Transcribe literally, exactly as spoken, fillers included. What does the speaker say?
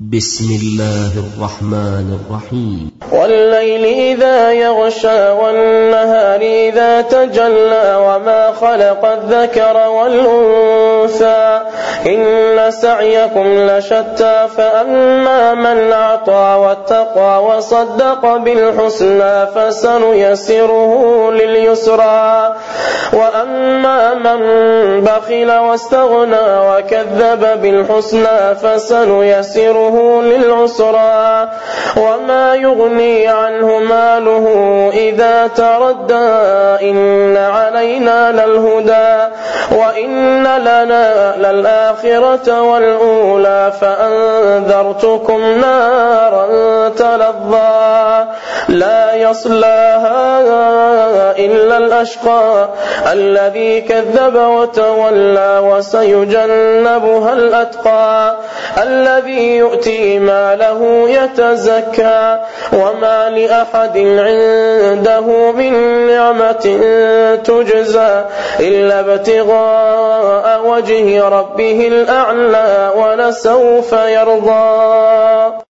بسم الله الرحمن الرحيم والليل إذا يغشى والنهار إذا تجلى وما خلق الذكر والأنثى إن سعيكم لشتى فأما من أعطى واتقى وصدق بالحسنى فسنيسره لليسرى وأما من بخل واستغنى وكذب بالحسنى فسنيسره للعسرى وما يغني عنه ماله إذا تردى إن علينا للهدى وإن لنا للآخرة والأولى فأنذرتكم نارا تلظى لا يصلاها إلا الأشقى الذي كذب وتولى وسيجنبها الأتقى الذي يؤتي ماله يتزكى وما لأحد عنده من نعمة تجزى إلا ابتغاء وجه ربه الأعلى ولسوف يرضى.